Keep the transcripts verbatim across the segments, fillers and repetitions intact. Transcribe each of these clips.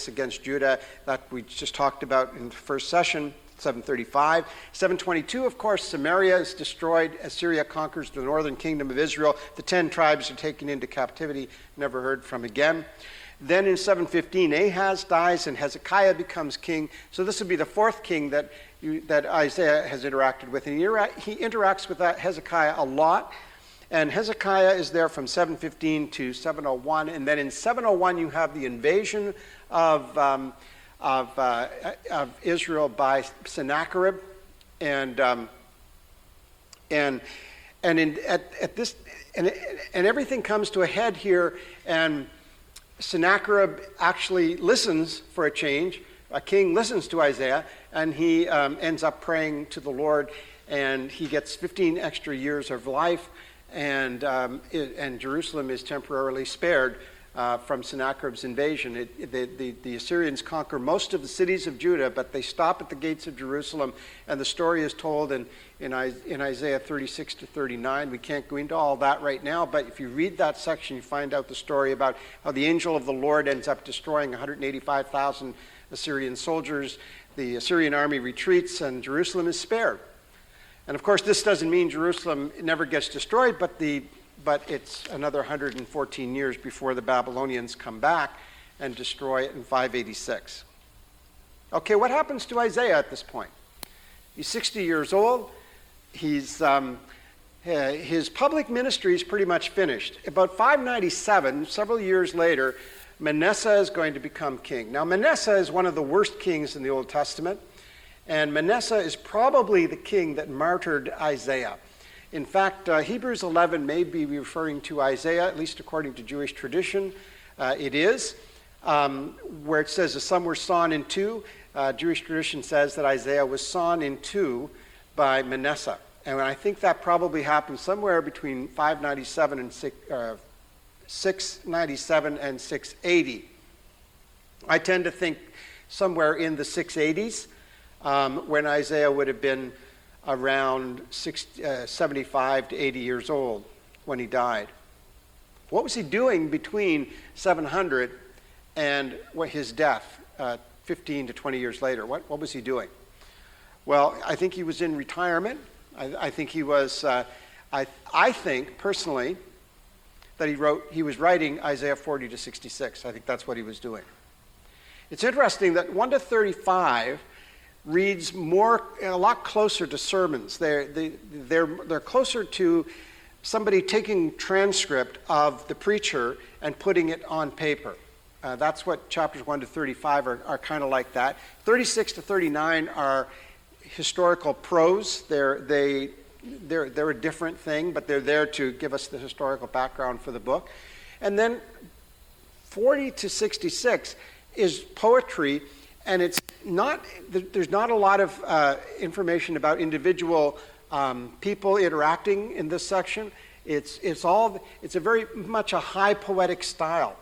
against Judah that we just talked about in the first session, seven thirty-five. seven twenty-two, of course, Samaria is destroyed. Assyria conquers the northern kingdom of Israel. The ten tribes are taken into captivity, never heard from again. Then in seven fifteen, Ahaz dies and Hezekiah becomes king. So this would be the fourth king that you, that Isaiah has interacted with. And he, he interacts with that Hezekiah a lot. And Hezekiah is there from seven fifteen to seven oh one. And then in seven oh one, you have the invasion of, um, of, uh, of Israel by Sennacherib. And, um, and, and in, at, at this, and, and everything comes to a head here. And Sennacherib actually listens for a change. A king listens to Isaiah, and he um, ends up praying to the Lord, and he gets fifteen extra years of life, and um, it, and Jerusalem is temporarily spared uh, from Sennacherib's invasion. It, the, the, the Assyrians conquer most of the cities of Judah, but they stop at the gates of Jerusalem, and the story is told in, in, in Isaiah thirty-six to thirty-nine. We can't go into all that right now, but if you read that section, you find out the story about how the angel of the Lord ends up destroying one hundred eighty-five thousand Assyrian soldiers. The Assyrian army retreats, and Jerusalem is spared. And of course, this doesn't mean Jerusalem never gets destroyed, but the but it's another one hundred fourteen years before the Babylonians come back and destroy it in five eighty-six. Okay, what happens to Isaiah at this point? He's sixty years old. He's um, his public ministry is pretty much finished. About five ninety-seven, several years later, Manasseh is going to become king. Now, Manasseh is one of the worst kings in the Old Testament, and Manasseh is probably the king that martyred Isaiah. In fact, uh, Hebrews eleven may be referring to Isaiah, at least according to Jewish tradition. Uh, it is, um, where it says that some were sawn in two. Uh, Jewish tradition says that Isaiah was sawn in two by Manasseh. And I think that probably happened somewhere between five ninety-seven and six, uh, six ninety-seven and six eighty. I tend to think somewhere in the six eighties, um, when Isaiah would have been around sixty, uh, seventy-five to eighty years old when he died. What was he doing between seven hundred and what, his death, uh, fifteen to twenty years later? What, what was he doing? Well, I think he was in retirement. I, I think he was, uh, I, I think personally, that he wrote, he was writing Isaiah forty to sixty-six. I think that's what he was doing. It's interesting that one to thirty-five reads more, a lot closer to sermons. They're, they, they're, they're closer to somebody taking transcript of the preacher and putting it on paper. Uh, that's what chapters one to thirty-five are, are kind of like that. thirty-six to thirty-nine are historical prose. They're, they, they're, they're a different thing, but they're there to give us the historical background for the book. And then forty to sixty-six is poetry, and it's not, there's not a lot of uh, information about individual um, people interacting in this section. It's, it's all, it's a very much a high poetic style.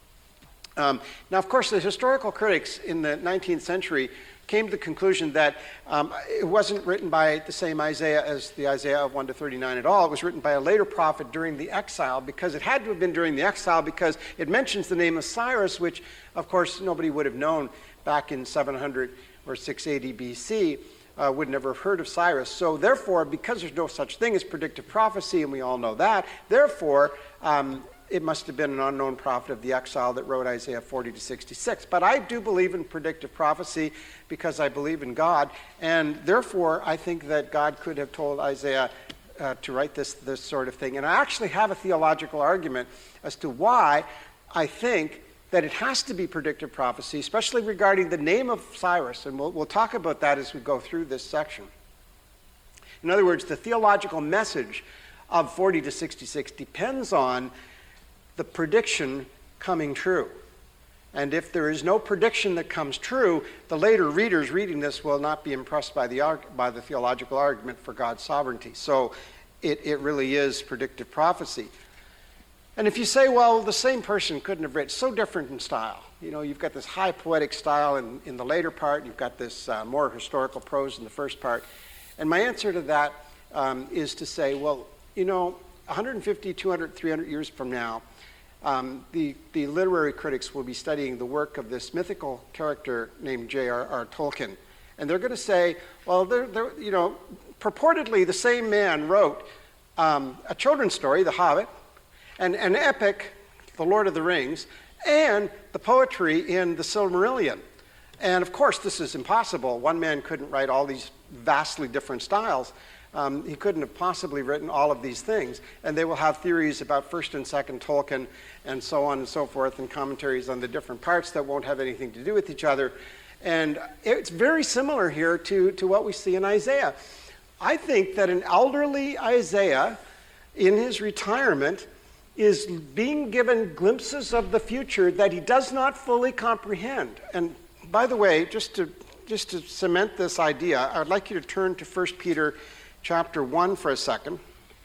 Um, now, of course, the historical critics in the nineteenth century came to the conclusion that um, it wasn't written by the same Isaiah as the Isaiah of one to thirty-nine at all. It was written by a later prophet during the exile, because it had to have been during the exile, because it mentions the name of Cyrus, which, of course, nobody would have known back in seven hundred or six eighty B C, uh, would never have heard of Cyrus. So therefore, because there's no such thing as predictive prophecy, and we all know that, therefore, um, it must have been an unknown prophet of the exile that wrote Isaiah forty to sixty-six. But I do believe in predictive prophecy because I believe in God, and therefore I think that God could have told Isaiah uh, to write this, this sort of thing. And I actually have a theological argument as to why I think that it has to be predictive prophecy, especially regarding the name of Cyrus, and we'll, we'll talk about that as we go through this section. In other words, the theological message of forty to sixty-six depends on the prediction coming true. And if there is no prediction that comes true, the later readers reading this will not be impressed by the, by the theological argument for God's sovereignty. So it, it really is predictive prophecy. And if you say, well, the same person couldn't have written, so different in style. You know, you've got this high poetic style in, in the later part, you've got this uh, more historical prose in the first part. And my answer to that um, is to say, well, you know, one hundred fifty, two hundred, three hundred years from now, Um, the, the literary critics will be studying the work of this mythical character named J R R Tolkien. And they're going to say, well, they're, they're, you know, purportedly the same man wrote um, a children's story, The Hobbit, and an epic, The Lord of the Rings, and the poetry in the Silmarillion. And of course, this is impossible. One man couldn't write all these vastly different styles. Um, he couldn't have possibly written all of these things. And they will have theories about first and second Tolkien and so on and so forth, and commentaries on the different parts that won't have anything to do with each other. And it's very similar here to, to what we see in Isaiah. I think that an elderly Isaiah in his retirement is being given glimpses of the future that he does not fully comprehend. And by the way, just to, just to cement this idea, I'd like you to turn to First Peter chapter one for a second,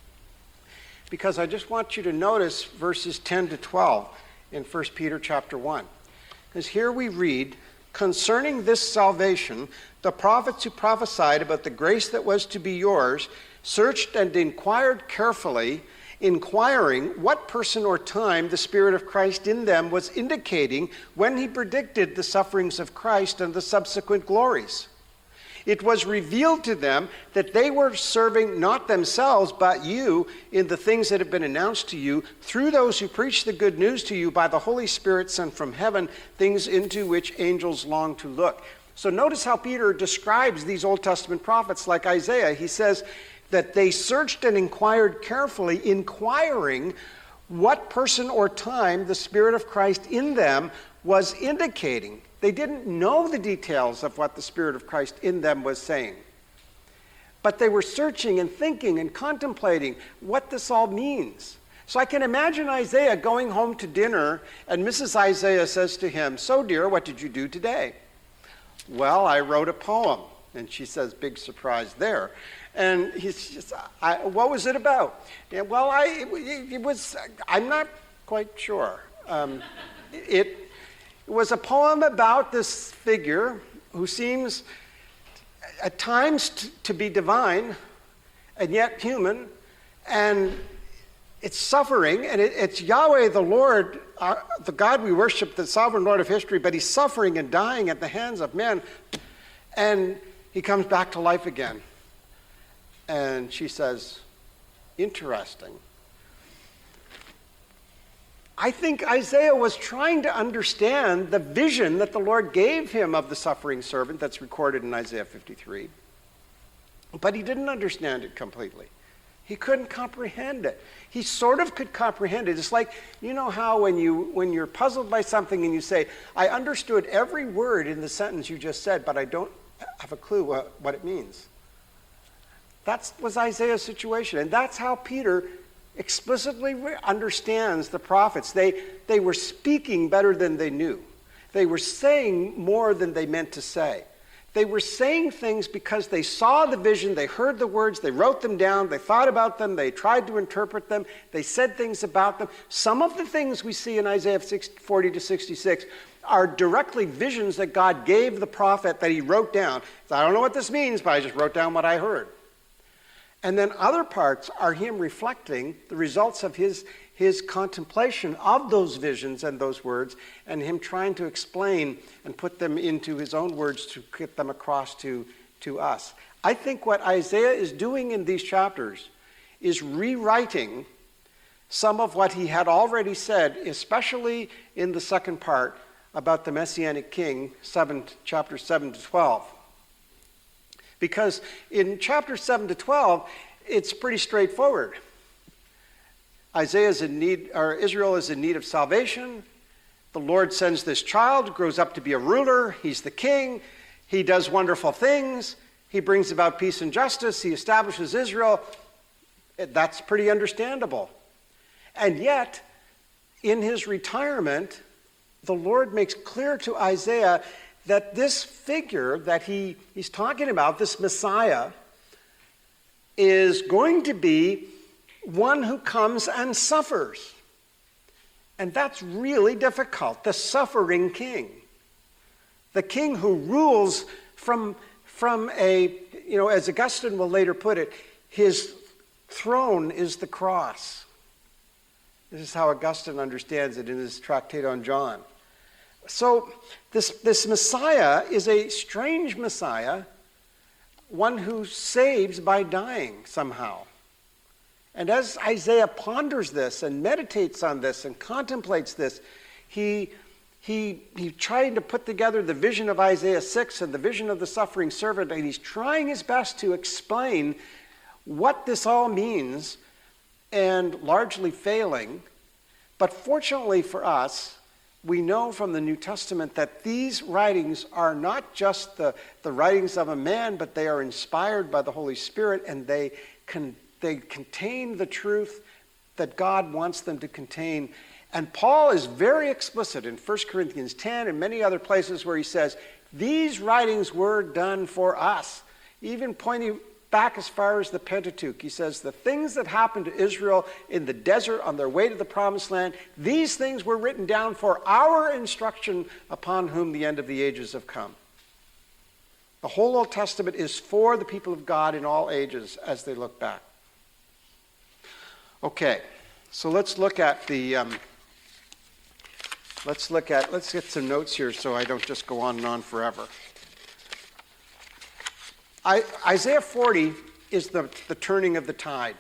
because I just want you to notice verses ten to twelve in First Peter chapter one. Because here we read, concerning this salvation, the prophets who prophesied about the grace that was to be yours searched and inquired carefully, inquiring what person or time the Spirit of Christ in them was indicating when he predicted the sufferings of Christ and the subsequent glories. It was revealed to them that they were serving not themselves but you in the things that have been announced to you through those who preach the good news to you by the Holy Spirit sent from heaven, things into which angels long to look. So notice how Peter describes these Old Testament prophets like Isaiah. He says that they searched and inquired carefully, inquiring what person or time the Spirit of Christ in them was indicating. They didn't know the details of what the Spirit of Christ in them was saying. But they were searching and thinking and contemplating what this all means. So I can imagine Isaiah going home to dinner, and Missus Isaiah says to him, so dear, what did you do today? Well, I wrote a poem. And she says, big surprise there. And he's just, I, what was it about? Yeah, well, I, it, it was, I'm not quite sure. Um, it, it was a poem about this figure who seems at times t- to be divine and yet human, and it's suffering, and it, it's Yahweh the Lord, our, the God we worship, the sovereign Lord of history, but he's suffering and dying at the hands of men, and he comes back to life again. And she says, interesting. I think Isaiah was trying to understand the vision that the Lord gave him of the suffering servant that's recorded in Isaiah fifty-three. But he didn't understand it completely. He couldn't comprehend it. He sort of could comprehend it. It's like, you know how when, you, when you're puzzled by something and you say, I understood every word in the sentence you just said, but I don't have a clue what, what it means. That was Isaiah's situation. And that's how Peter explicitly understands the prophets. They, they were speaking better than they knew. They were saying more than they meant to say. They were saying things because they saw the vision, they heard the words, they wrote them down, they thought about them, they tried to interpret them, they said things about them. Some of the things we see in Isaiah forty to sixty-six are directly visions that God gave the prophet that he wrote down. So I don't know what this means, but I just wrote down what I heard. And then other parts are him reflecting the results of his, his contemplation of those visions and those words, and him trying to explain and put them into his own words to get them across to, to us. I think what Isaiah is doing in these chapters is rewriting some of what he had already said, especially in the second part about the Messianic King, seven, chapters seven to twelve. Because in chapters seven to twelve, it's pretty straightforward. Isaiah is in need, or Israel is in need of salvation. The Lord sends this child, grows up to be a ruler. He's the king. He does wonderful things. He brings about peace and justice. He establishes Israel. That's pretty understandable. And yet, in his retirement, the Lord makes clear to Isaiah that this figure that he, he's talking about, this Messiah, is going to be one who comes and suffers. And that's really difficult, the suffering king. The king who rules from, from a, you know, as Augustine will later put it, his throne is the cross. This is how Augustine understands it in his Tractate on John. So this, this Messiah is a strange Messiah, one who saves by dying somehow. And as Isaiah ponders this and meditates on this and contemplates this, he, he, he's trying to put together the vision of Isaiah six and the vision of the suffering servant, and he's trying his best to explain what this all means, and largely failing. But fortunately for us, we know from the New Testament that these writings are not just the, the writings of a man, but they are inspired by the Holy Spirit, and they, con, they contain the truth that God wants them to contain. And Paul is very explicit in First Corinthians ten and many other places where he says, these writings were done for us. Even pointing back as far as the Pentateuch, he says, the things that happened to Israel in the desert on their way to the promised land, these things were written down for our instruction, upon whom the end of the ages have come. The whole Old Testament is for the people of God in all ages as they look back. Okay, so let's look at the, um, let's look at, let's get some notes here so I don't just go on and on forever. I, Isaiah forty is the, the turning of the tide.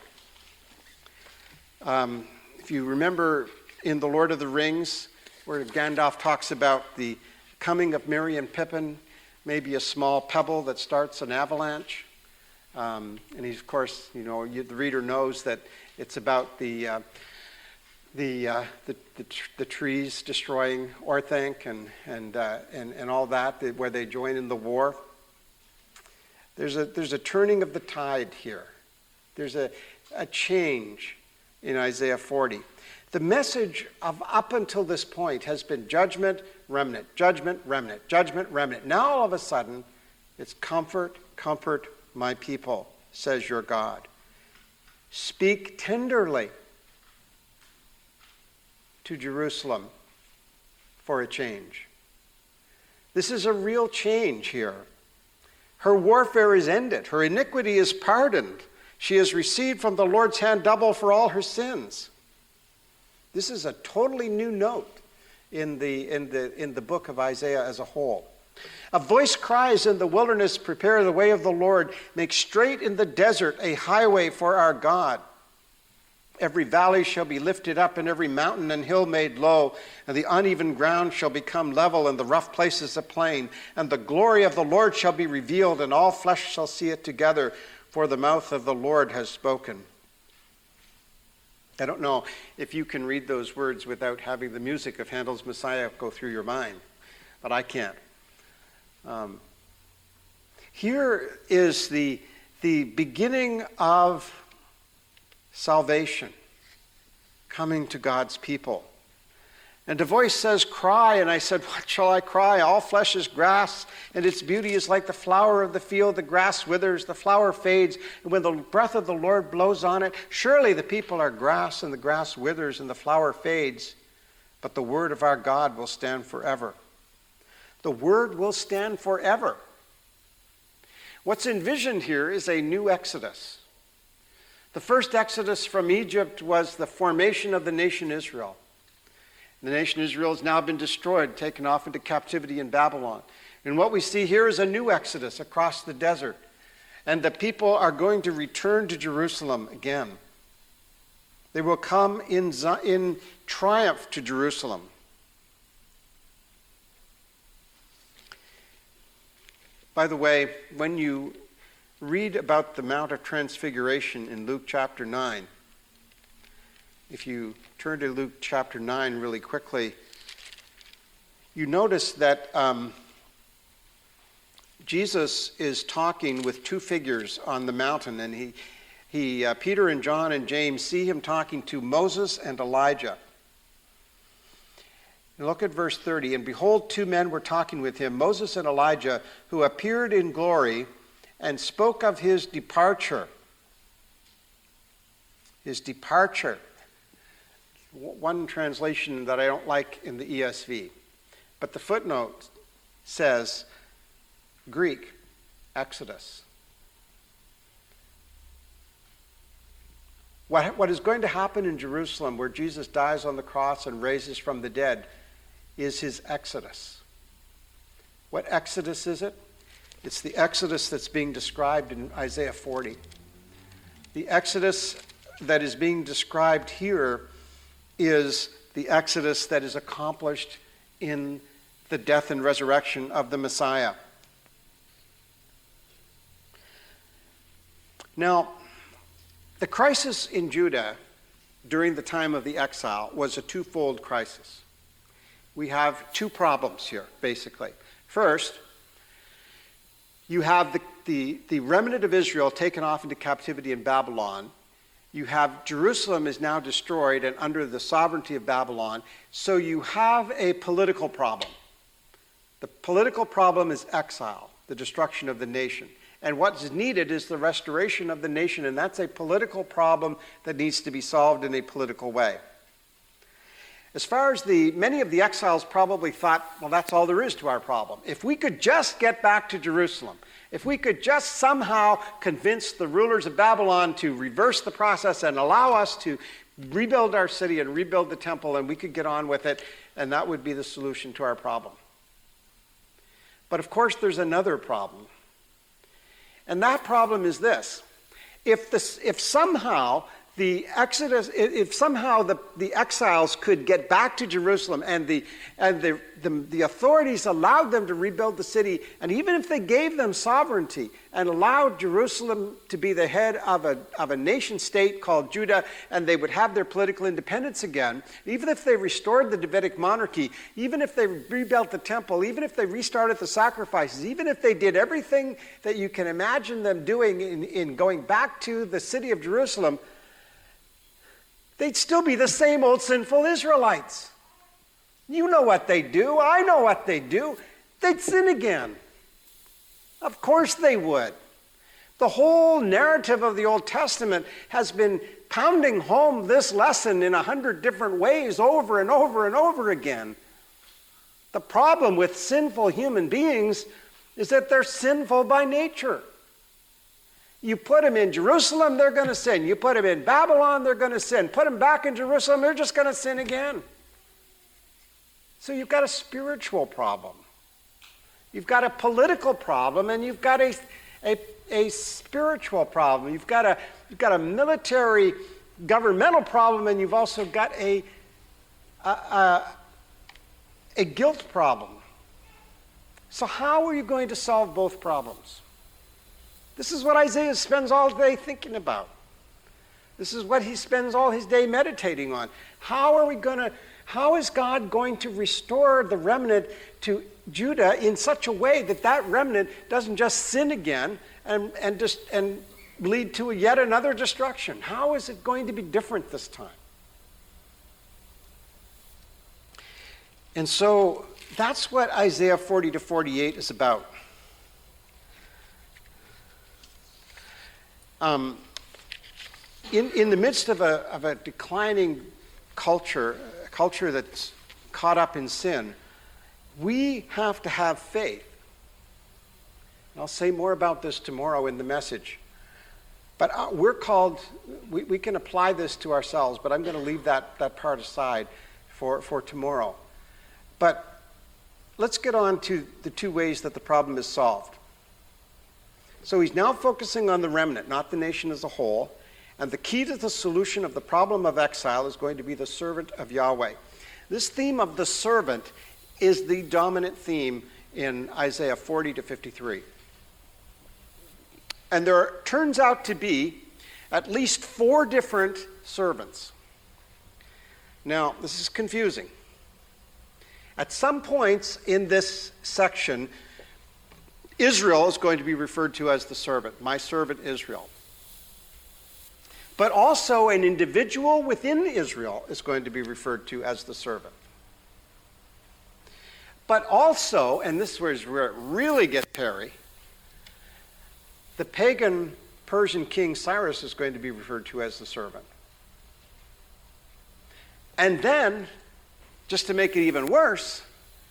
Um, if you remember in The Lord of the Rings, where Gandalf talks about the coming of Merry and Pippin, maybe a small pebble that starts an avalanche. Um, and he's, of course, you know, you, the reader knows that it's about the uh, the, uh, the, the the trees destroying Orthanc and and uh, and and all that, where they join in the war. There's a, there's a turning of the tide here. There's a, a change in Isaiah forty. The message of up until this point has been judgment, remnant, judgment, remnant, judgment, remnant. Now all of a sudden, it's comfort, comfort my people, says your God. Speak tenderly to Jerusalem for a change. This is a real change here. Her warfare is ended. Her iniquity is pardoned. She has received from the Lord's hand double for all her sins. This is a totally new note in the, in the, in the book of Isaiah as a whole. A voice cries in the wilderness, prepare the way of the Lord. Make straight in the desert a highway for our God. Every valley shall be lifted up, and every mountain and hill made low, and the uneven ground shall become level, and the rough places a plain. And the glory of the Lord shall be revealed, and all flesh shall see it together, for the mouth of the Lord has spoken. I don't know if you can read those words without having the music of Handel's Messiah go through your mind, but I can't. Um, here is the, the beginning of salvation coming to God's people. And a voice says, cry. And I said, what shall I cry? All flesh is grass, and its beauty is like the flower of the field. The grass withers, the flower fades, and when the breath of the Lord blows on it, surely the people are grass, and the grass withers, and the flower fades. But the word of our God will stand forever. The word will stand forever. What's envisioned here is a new Exodus. The first Exodus from Egypt was the formation of the nation Israel. The nation Israel has now been destroyed, taken off into captivity in Babylon. And what we see here is a new Exodus across the desert. And the people are going to return to Jerusalem again. They will come in, in triumph to Jerusalem. By the way, when you read about the Mount of Transfiguration in Luke chapter nine, if you turn to Luke chapter nine really quickly, you notice that um, Jesus is talking with two figures on the mountain, and he, he uh, Peter and John and James see him talking to Moses and Elijah. And look at verse thirty. And behold, two men were talking with him, Moses and Elijah, who appeared in glory and spoke of his departure. His departure. One translation that I don't like in the E S V. But the footnote says, Greek, Exodus. What, what is going to happen in Jerusalem, where Jesus dies on the cross and raises from the dead, is his exodus. What exodus is it? It's the exodus that's being described in Isaiah forty. The exodus that is being described here is the exodus that is accomplished in the death and resurrection of the Messiah. Now, the crisis in Judah during the time of the exile was a twofold crisis. We have two problems here, basically. First, you have the, the, the remnant of Israel taken off into captivity in Babylon. You have Jerusalem is now destroyed and under the sovereignty of Babylon. So you have a political problem. The political problem is exile, the destruction of the nation. And what is needed is the restoration of the nation, and that's a political problem that needs to be solved in a political way. As far as the, many of the exiles probably thought, well, that's all there is to our problem. If we could just get back to Jerusalem, if we could just somehow convince the rulers of Babylon to reverse the process and allow us to rebuild our city and rebuild the temple, and we could get on with it, and that would be the solution to our problem. But of course, there's another problem. And that problem is this. If, this, if somehow the exodus, if somehow the, the exiles could get back to Jerusalem and, the, and the, the, the authorities allowed them to rebuild the city, and even if they gave them sovereignty and allowed Jerusalem to be the head of a, of a nation state called Judah, and they would have their political independence again, even if they restored the Davidic monarchy, even if they rebuilt the temple, even if they restarted the sacrifices, even if they did everything that you can imagine them doing in, in going back to the city of Jerusalem, they'd still be the same old sinful Israelites. You know what they do. I know what they do. They'd sin again. Of course they would. The whole narrative of the Old Testament has been pounding home this lesson in a hundred different ways over and over and over again. The problem with sinful human beings is that they're sinful by nature. You put them in Jerusalem, they're going to sin. You put them in Babylon, they're going to sin. Put them back in Jerusalem, they're just going to sin again. So you've got a spiritual problem. You've got a political problem, and you've got a, a, a spiritual problem. You've got a, you've got a military, governmental problem, and you've also got a, a, a, a guilt problem. So how are you going to solve both problems? This is what Isaiah spends all day thinking about. This is what he spends all his day meditating on. How are we going to, how is God going to restore the remnant to Judah in such a way that that remnant doesn't just sin again and, and, just, and lead to yet another destruction? How is it going to be different this time? And so that's what Isaiah forty to forty-eight is about. Um, in, in the midst of a, of a declining culture, a culture that's caught up in sin, we have to have faith. And I'll say more about this tomorrow in the message. But uh, we're called, we, we can apply this to ourselves, but I'm going to leave that, that part aside for, for tomorrow. But let's get on to the two ways that the problem is solved. So he's now focusing on the remnant, not the nation as a whole. And the key to the solution of the problem of exile is going to be the servant of Yahweh. This theme of the servant is the dominant theme in Isaiah forty to fifty-three. And there turns out to be at least four different servants. Now, this is confusing. At some points in this section, Israel is going to be referred to as the servant, my servant Israel. But also an individual within Israel is going to be referred to as the servant. But also, and this is where it really gets hairy, the pagan Persian king Cyrus is going to be referred to as the servant. And then, just to make it even worse,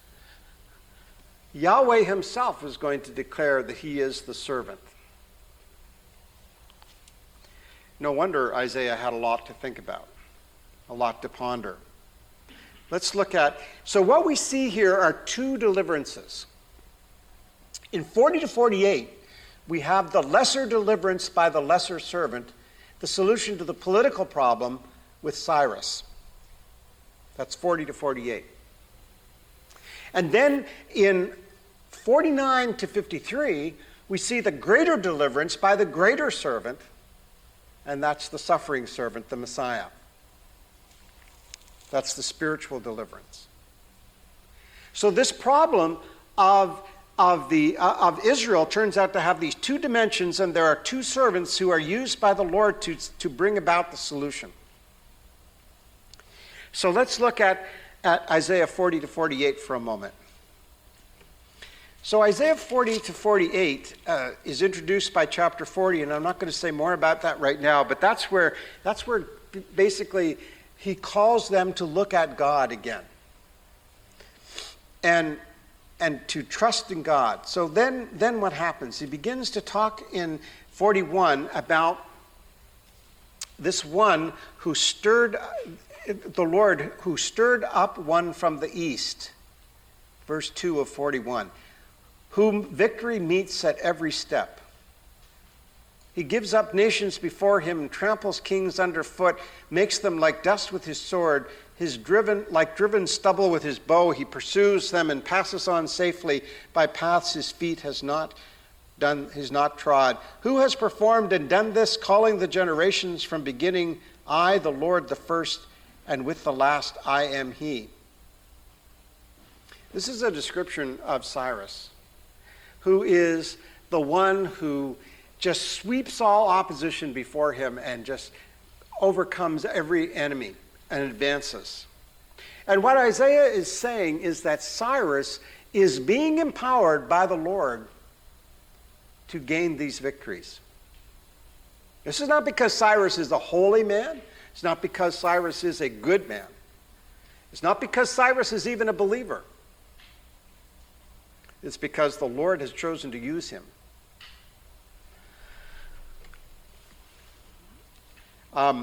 Yahweh himself is going to declare that he is the servant. No wonder Isaiah had a lot to think about, a lot to ponder. Let's look at, so what we see here are two deliverances. In forty to forty-eight, we have the lesser deliverance by the lesser servant, the solution to the political problem with Cyrus. That's forty to forty-eight. And then in forty-nine to fifty-three, we see the greater deliverance by the greater servant, and that's the suffering servant, the Messiah. That's the spiritual deliverance. So this problem of, of, the, uh, of Israel turns out to have these two dimensions, and there are two servants who are used by the Lord to, to bring about the solution. So let's look at, at Isaiah forty to forty-eight for a moment. So Isaiah forty to forty-eight uh, is introduced by chapter forty, and I'm not going to say more about that right now, but that's where, that's where basically he calls them to look at God again and, and to trust in God. So then, then what happens? He begins to talk in forty-one about this one who stirred, the Lord who stirred up one from the east. Verse two of forty-one. Whom victory meets at every step. He gives up nations before him and tramples kings underfoot, makes them like dust with his sword, his driven like driven stubble with his bow. He pursues them and passes on safely by paths his feet has not done, has not trod. Who has performed and done this, calling the generations from beginning? I, the Lord, the first, and with the last I am he. This is a description of Cyrus, who is the one who just sweeps all opposition before him and just overcomes every enemy and advances. And what Isaiah is saying is that Cyrus is being empowered by the Lord to gain these victories. This is not because Cyrus is a holy man. It's not because Cyrus is a good man. It's not because Cyrus is even a believer. It's because the Lord has chosen to use him. Um,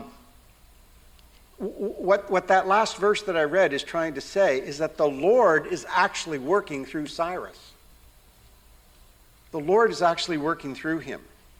what, what that last verse that I read is trying to say is that the Lord is actually working through Cyrus. The Lord is actually working through him.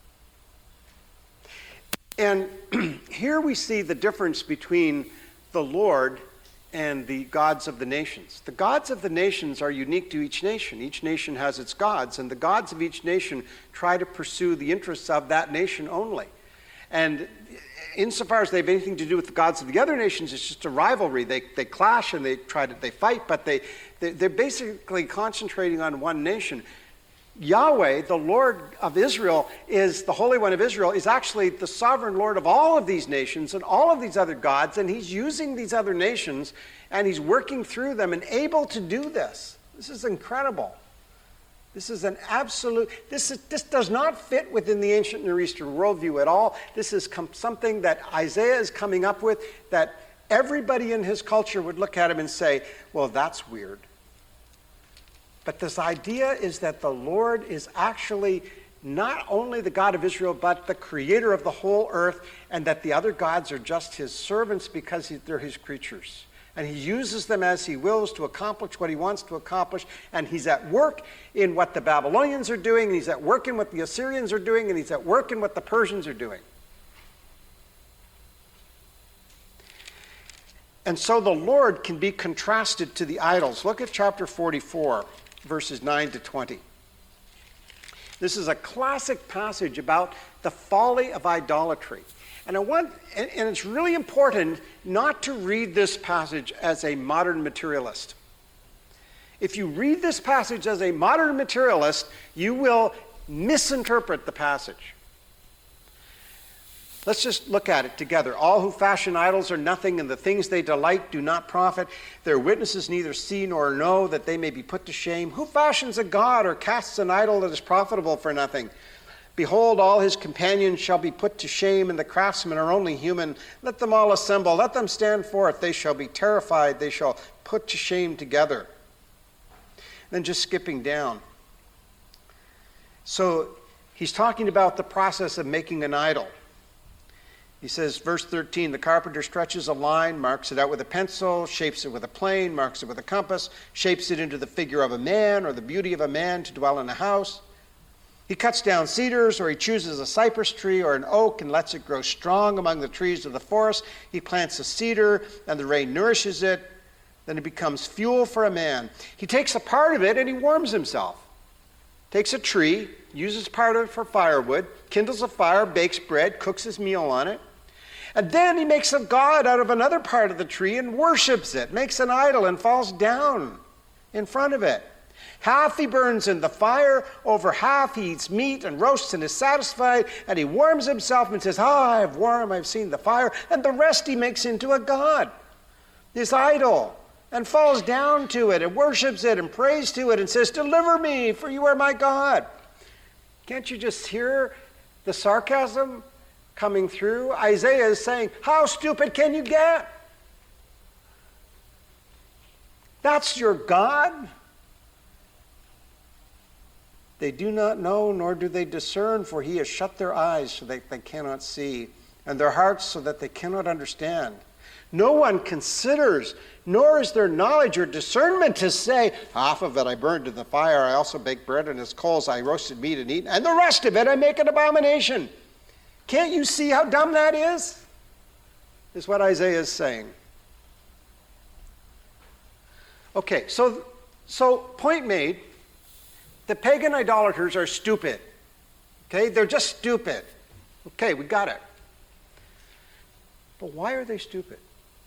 And here we see the difference between the Lord and the gods of the nations. The gods of the nations are unique to each nation. Each nation has its gods, and the gods of each nation try to pursue the interests of that nation only. And insofar as they have anything to do with the gods of the other nations, it's just a rivalry. They, they clash and they try to they fight, but they, they, they're basically concentrating on one nation. Yahweh, the Lord of Israel, is the Holy One of Israel, is actually the sovereign Lord of all of these nations and all of these other gods, and he's using these other nations, and he's working through them and able to do this. This is incredible. This is an absolute, this, is, this does not fit within the ancient Near Eastern worldview at all. This is com- something that Isaiah is coming up with that everybody in his culture would look at him and say, well, that's weird. But this idea is that the Lord is actually not only the God of Israel, but the creator of the whole earth, and that the other gods are just his servants because he, they're his creatures. And he uses them as he wills to accomplish what he wants to accomplish, and he's at work in what the Babylonians are doing, and he's at work in what the Assyrians are doing, and he's at work in what the Persians are doing. And so the Lord can be contrasted to the idols. Look at chapter forty-four. Verses nine to twenty. This is a classic passage about the folly of idolatry. And I want, and, and it's really important not to read this passage as a modern materialist. If you read this passage as a modern materialist, you will misinterpret the passage. Let's just look at it together. All who fashion idols are nothing, and the things they delight do not profit. Their witnesses neither see nor know, that they may be put to shame. Who fashions a god or casts an idol that is profitable for nothing? Behold, all his companions shall be put to shame, and the craftsmen are only human. Let them all assemble. Let them stand forth. They shall be terrified. They shall put to shame together. Then just skipping down. So he's talking about the process of making an idol. He says, verse thirteen, the carpenter stretches a line, marks it out with a pencil, shapes it with a plane, marks it with a compass, shapes it into the figure of a man or the beauty of a man to dwell in a house. He cuts down cedars, or he chooses a cypress tree or an oak and lets it grow strong among the trees of the forest. He plants a cedar, and the rain nourishes it. Then it becomes fuel for a man. He takes a part of it and he warms himself. Takes a tree, uses part of it for firewood, kindles a fire, bakes bread, cooks his meal on it. And then he makes a god out of another part of the tree and worships it, makes an idol and falls down in front of it. Half he burns in the fire, over half he eats meat and roasts and is satisfied, and he warms himself and says, ah, I've warmed, I've seen the fire, and the rest he makes into a god, this idol, and falls down to it and worships it and prays to it and says, deliver me, for you are my God. Can't you just hear the sarcasm coming through? Isaiah is saying, how stupid can you get? That's your God? They do not know, nor do they discern, for he has shut their eyes so that they cannot see, and their hearts so that they cannot understand. No one considers, nor is there knowledge or discernment to say, half of it I burned in the fire, I also baked bread in its coals, I roasted meat and eaten, and the rest of it I make an abomination. Can't you see how dumb that is? Is what Isaiah is saying. Okay, so, so point made, the pagan idolaters are stupid. Okay, they're just stupid. Okay, we got it. But why are they stupid?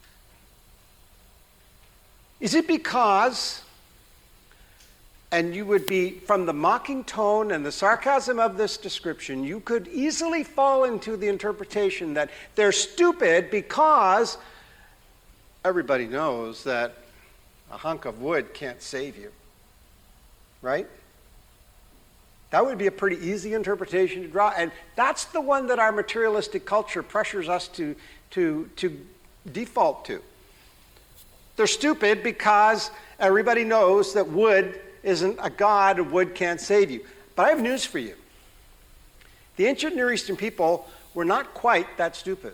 Is it because, and you would be, from the mocking tone and the sarcasm of this description, you could easily fall into the interpretation that they're stupid because everybody knows that a hunk of wood can't save you, right? That would be a pretty easy interpretation to draw, and that's the one that our materialistic culture pressures us to, to, to default to. They're stupid because everybody knows that wood isn't a god and wood can't save you. But I have news for you. The ancient Near Eastern people were not quite that stupid.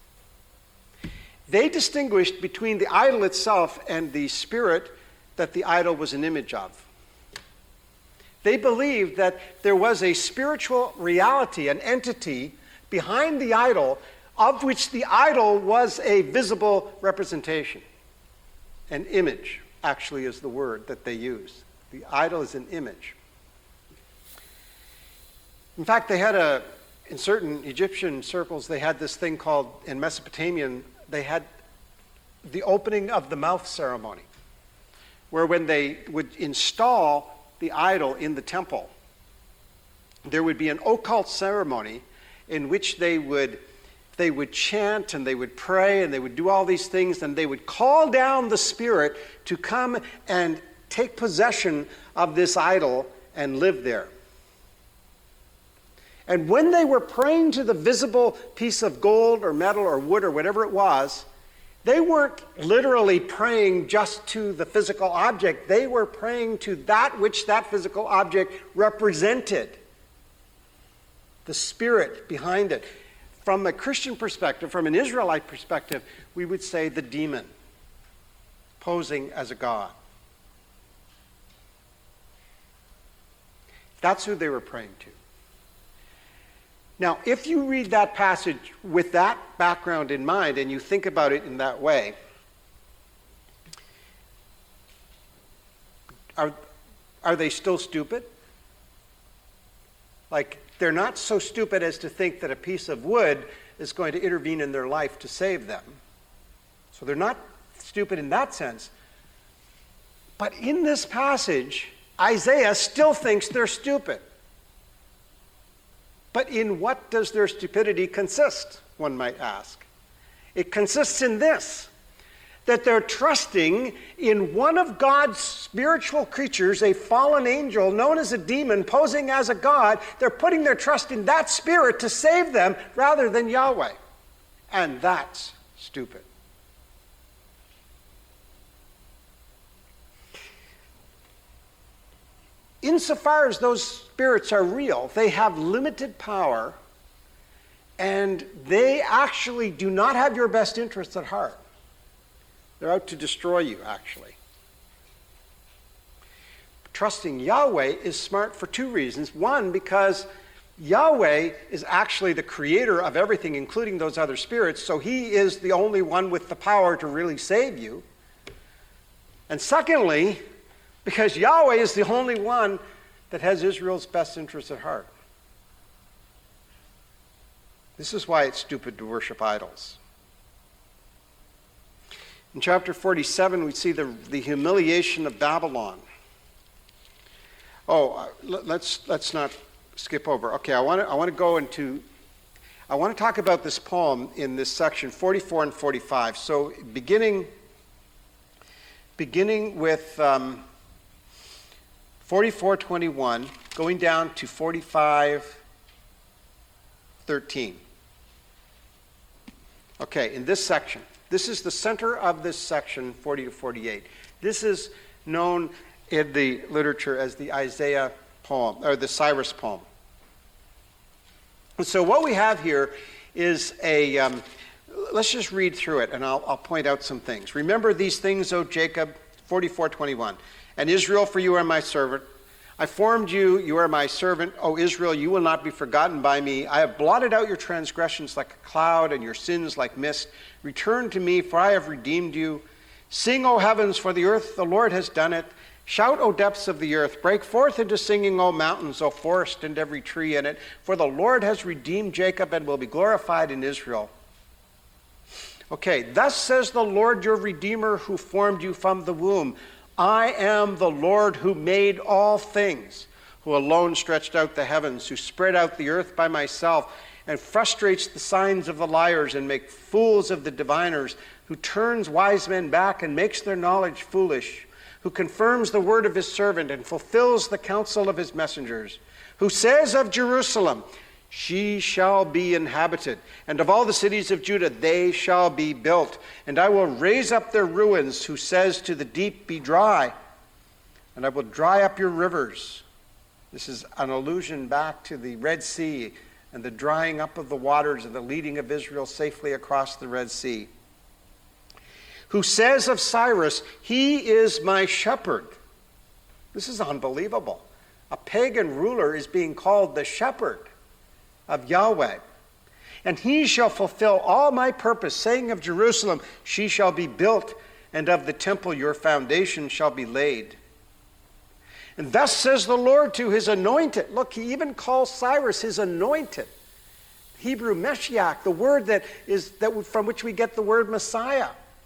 They distinguished between the idol itself and the spirit that the idol was an image of. They believed that there was a spiritual reality, an entity behind the idol, of which the idol was a visible representation. An image, actually, is the word that they use. The idol is an image. In fact, they had a, in certain Egyptian circles, they had this thing called, in Mesopotamian, they had the opening of the mouth ceremony, where when they would install the idol in the temple, there would be an occult ceremony in which they would they would chant and they would pray and they would do all these things, and they would call down the spirit to come and take possession of this idol and live there. And when they were praying to the visible piece of gold or metal or wood or whatever it was, they weren't literally praying just to the physical object. They were praying to that which that physical object represented, the spirit behind it. From a Christian perspective, from an Israelite perspective, we would say the demon posing as a god. That's who they were praying to. Now, if you read that passage with that background in mind and you think about it in that way, are, are they still stupid? Like, they're not so stupid as to think that a piece of wood is going to intervene in their life to save them. So they're not stupid in that sense. But in this passage, Isaiah still thinks they're stupid. But in what does their stupidity consist, one might ask? It consists in this, that they're trusting in one of God's spiritual creatures, a fallen angel known as a demon, posing as a god. They're putting their trust in that spirit to save them rather than Yahweh. And that's stupid. Insofar as those spirits are real, they have limited power, And they actually do not have your best interests at heart. They're out to destroy you, actually. Trusting Yahweh is smart for two reasons. One, because Yahweh is actually the creator of everything, including those other spirits, so he is the only one with the power to really save you. And secondly, because Yahweh is the only one that has Israel's best interests at heart. This is why it's stupid to worship idols. In chapter forty-seven, we see the, the humiliation of Babylon. Oh, uh, let's let's not skip over. Okay, I want to I want to go into I want to talk about this poem in this section forty-four and forty-five. So beginning beginning with um, forty-four twenty-one, going down to forty-five thirteen. Okay, in this section, this is the center of this section, forty to forty-eight. This is known in the literature as the Isaiah poem, or the Cyrus poem. And so what we have here is a, um, let's just read through it, and I'll, I'll point out some things. Remember these things, O Jacob, forty-four twenty-one. And Israel, for you are my servant. I formed you, you are my servant. O Israel, you will not be forgotten by me. I have blotted out your transgressions like a cloud and your sins like mist. Return to me, for I have redeemed you. Sing, O heavens, for the earth, the Lord has done it. Shout, O depths of the earth. Break forth into singing, O mountains, O forest, and every tree in it. For the Lord has redeemed Jacob and will be glorified in Israel. Okay, thus says the Lord your Redeemer who formed you from the womb. I am the Lord who made all things, who alone stretched out the heavens, who spread out the earth by myself, and frustrates the signs of the liars and makes fools of the diviners, who turns wise men back and makes their knowledge foolish, who confirms the word of his servant and fulfills the counsel of his messengers, who says of Jerusalem, she shall be inhabited, and of all the cities of Judah they shall be built. And I will raise up their ruins, who says to the deep, be dry, and I will dry up your rivers. This is an allusion back to the Red Sea and the drying up of the waters and the leading of Israel safely across the Red Sea. Who says of Cyrus, he is my shepherd. This is unbelievable. A pagan ruler is being called the shepherd of Yahweh. And he shall fulfill all my purpose, saying of Jerusalem, she shall be built, and of the temple your foundation shall be laid. And thus says the Lord to his anointed. Look, he even calls Cyrus his anointed. Hebrew Meshiach, the word that is that from which we get the word Messiah.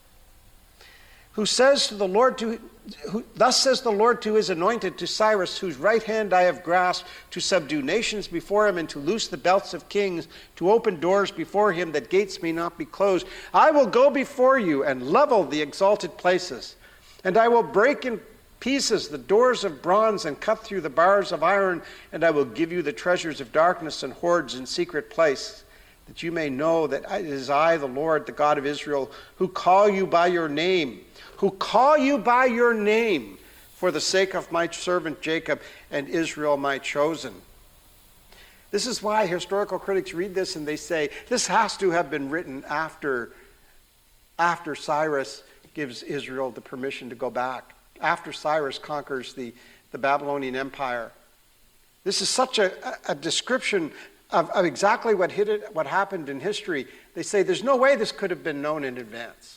Who says to the Lord to who, thus says the Lord to his anointed, to Cyrus, whose right hand I have grasped, to subdue nations before him, and to loose the belts of kings, to open doors before him, that gates may not be closed. I will go before you and level the exalted places, and I will break in pieces the doors of bronze and cut through the bars of iron, and I will give you the treasures of darkness and hoards in secret place, that you may know that it is I, the Lord, the God of Israel, who call you by your name, who call you by your name for the sake of my servant Jacob and Israel, my chosen. This is why historical critics read this and they say, this has to have been written after, after Cyrus gives Israel the permission to go back, after Cyrus conquers the, the Babylonian Empire. This is such a, a description of, of exactly what, hit it, what happened in history. They say there's no way this could have been known in advance.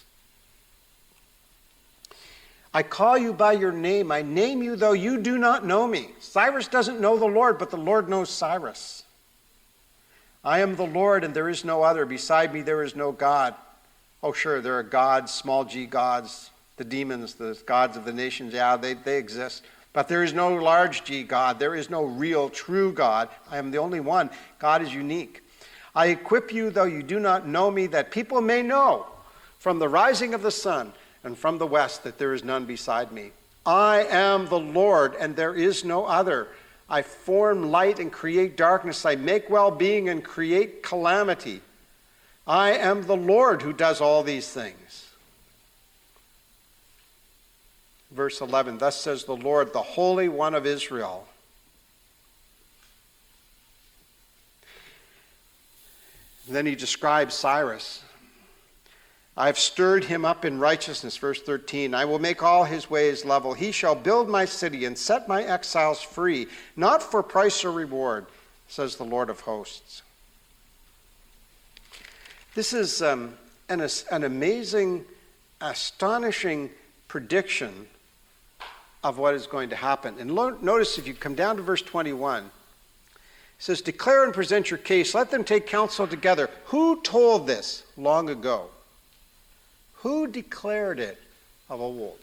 I call you by your name. I name you, though you do not know me. Cyrus doesn't know the Lord, but the Lord knows Cyrus. I am the Lord, and there is no other. Beside me, there is no God. Oh, sure, there are gods, small g gods, the demons, the gods of the nations. Yeah, they, they exist. But there is no large g God. There is no real, true God. I am the only one. God is unique. I equip you, though you do not know me, that people may know from the rising of the sun and from the west that there is none beside me. I am the Lord, and there is no other. I form light and create darkness. I make well-being and create calamity. I am the Lord who does all these things. Verse eleven, thus says the Lord, the Holy One of Israel. And then he describes Cyrus. I've stirred him up in righteousness, verse thirteen. I will make all his ways level. He shall build my city and set my exiles free, not for price or reward, says the Lord of hosts. This is um, an, an amazing, astonishing prediction of what is going to happen. And lo- notice if you come down to verse twenty-one, it says, declare and present your case. Let them take counsel together. Who told this long ago? Who declared it of old?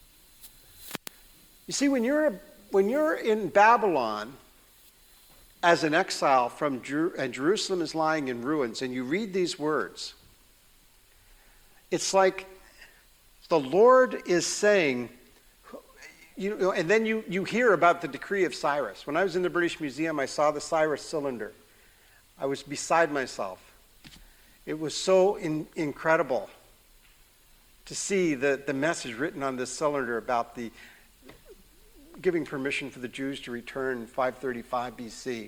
You see, when you're, when you're in Babylon as an exile from Jer- and Jerusalem is lying in ruins, and you read these words, it's like the Lord is saying, you know, and then you, you hear about the decree of Cyrus. When I was in the British Museum, I saw the Cyrus cylinder. I was beside myself. It was so in, incredible to see the, the message written on this cylinder about the giving permission for the Jews to return in five thirty-five B C.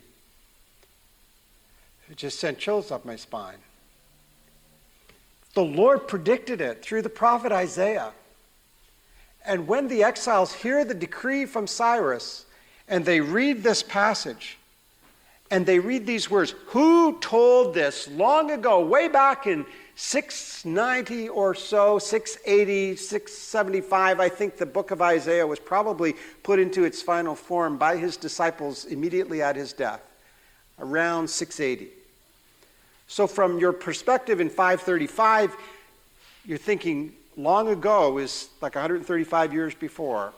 It just sent chills up my spine. The Lord predicted it through the prophet Isaiah. And when the exiles hear the decree from Cyrus, and they read this passage, and they read these words, who told this long ago, way back in six ninety or so, six eighty, six seventy-five, I think the book of Isaiah was probably put into its final form by his disciples immediately at his death, around six eighty. So from your perspective in five thirty-five, you're thinking long ago is like one hundred thirty-five years before.